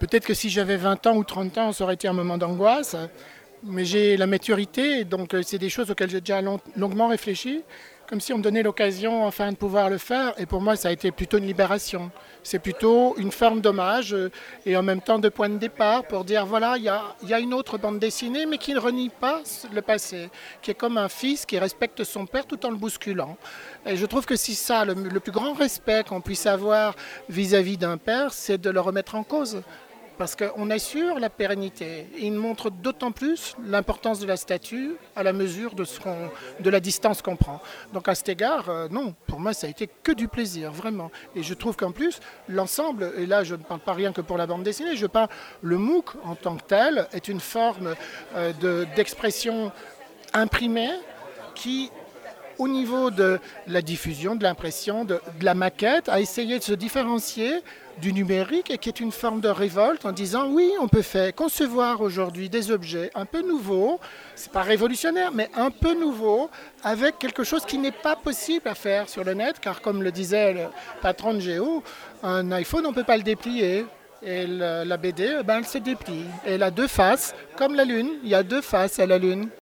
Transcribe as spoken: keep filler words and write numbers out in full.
Peut-être que si j'avais vingt ans ou trente ans, ça aurait été un moment d'angoisse, mais j'ai la maturité, donc euh, c'est des choses auxquelles j'ai déjà long- longuement réfléchi, comme si on me donnait l'occasion enfin de pouvoir le faire, et pour moi ça a été plutôt une libération. C'est plutôt une forme d'hommage euh, et en même temps de point de départ pour dire voilà, il y a, il y a une autre bande dessinée, mais qui ne renie pas le passé, qui est comme un fils qui respecte son père tout en le bousculant. Et je trouve que c'est ça, le, le plus grand respect qu'on puisse avoir vis-à-vis d'un père, c'est de le remettre en cause parce qu'on assure la pérennité. Il montre d'autant plus l'importance de la statue à la mesure de, ce qu'on- de la distance qu'on prend. Donc à cet égard, euh, non, pour moi ça a été que du plaisir, vraiment. Et je trouve qu'en plus, l'ensemble, et là je ne parle pas rien que pour la bande dessinée, je parle, le MOOC en tant que tel est une forme euh, de- d'expression imprimée qui au niveau de la diffusion, de l'impression, de, de la maquette, a essayé de se différencier du numérique et qui est une forme de révolte en disant oui, on peut faire concevoir aujourd'hui des objets un peu nouveaux, c'est pas révolutionnaire, mais un peu nouveaux, avec quelque chose qui n'est pas possible à faire sur le net, car comme le disait le patron de Géo, un iPhone, on ne peut pas le déplier. Et le- la B D, ben, elle se déplie. Elle a deux faces, comme la Lune. Il y a deux faces à la Lune.